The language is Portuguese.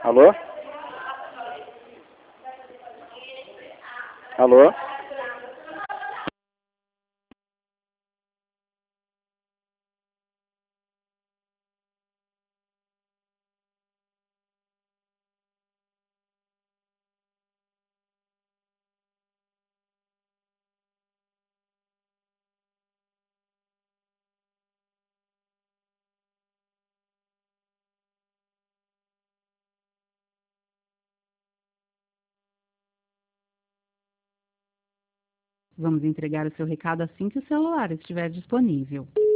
Alô? Alô? Vamos entregar o seu recado assim que o celular estiver disponível.